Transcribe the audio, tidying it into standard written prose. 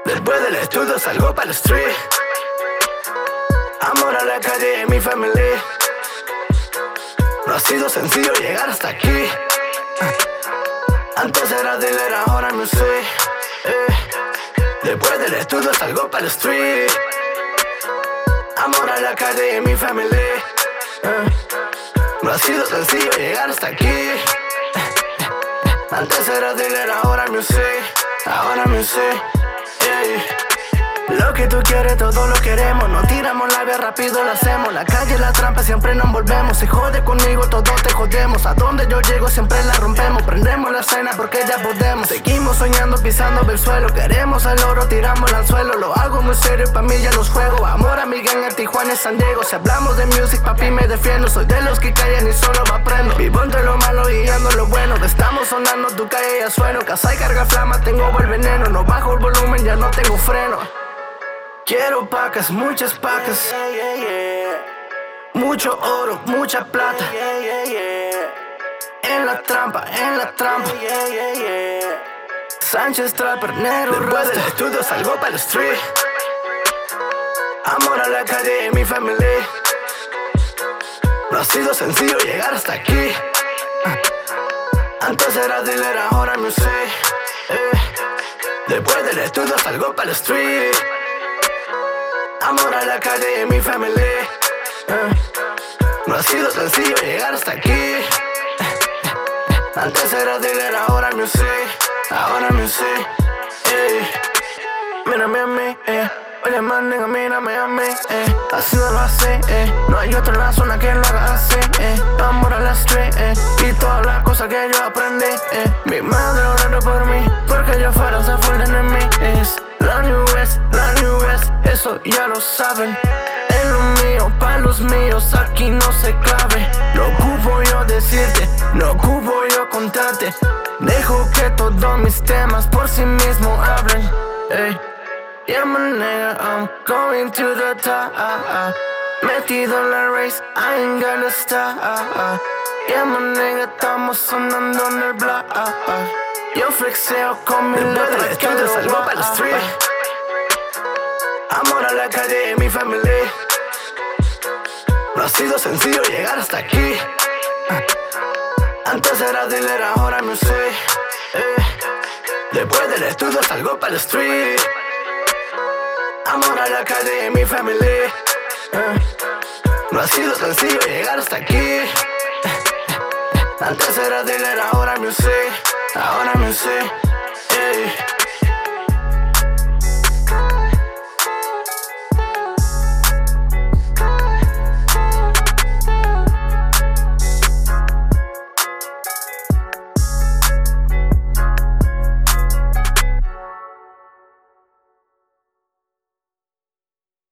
Después del estudio salgo para el street. Amor a la calle y mi familia. No ha sido sencillo llegar hasta aquí. Antes era dealer, ahora no sé. Después del estudio salgo para el street. Amor a la calle y mi familia. No ha sido sencillo llegar hasta aquí. Antes era dealer, ahora no sé. Ahora no sé. Lo que tú quieres, todo lo queremos. No tiramos la vía, rápido lo hacemos. La calle, la trampa, siempre nos volvemos. Si jode conmigo, todos te jodemos. A donde yo llego, siempre la rompemos. Prendemos la escena porque ya podemos. Seguimos soñando, pisando el suelo. Queremos el oro, tiramos al suelo. Lo hago muy serio, pa' mí ya los juego. Amor a mi gang en Tijuana y San Diego. Si hablamos de music, papi, me defiendo. Soy de los que callan y solo me aprendo. Vivo entre lo malo y ando lo bueno. Estamos sonando, tu calle ya sueno. Casa y carga flama, tengo el veneno. No bajo el volumen, ya no tengo freno. Quiero pacas, muchas pacas. Mucho oro, mucha plata. En la trampa, en la trampa. Sánchez Trapper, negro, después del estudio salgo para el street. Amor a la calle y mi familia. No ha sido sencillo llegar hasta aquí. Antes era dealer, ahora no sé. Después del estudio salgo para el street. Amor a la calle y mi familia. No ha sido sencillo llegar hasta aquí. Antes era dealer, ahora no sé. Ahora no sé. Mírame a mí, oye más nigga, mírame a mí, así no lo hace, no hay otro en la zona que lo haga así, amor a la street, y todas las cosas que yo aprendí, mi madre orando por mí, porque yo fuera se fue de mí, la New West, eso ya lo saben. En lo mío, pa' los míos, aquí no se clave. No ocupo yo decirte, no ocupo yo contarte. Dejo que todos mis temas por sí mismo hablen. Yeah, my nigga, I'm going to the top. Metido en la race, I ain't gonna stop. Yeah, my nigga, estamos sonando en el block. Yo flexeo con mi letra que lo salgo para el street. Amor a la calle y mi familia. No ha sido sencillo llegar hasta aquí. Antes era dealer, ahora no sé. Después del estudio salgo para el street. Amor a la calle y mi familia. No ha sido sencillo llegar hasta aquí. Antes era dealer, ahora no sé. Ahora no sé.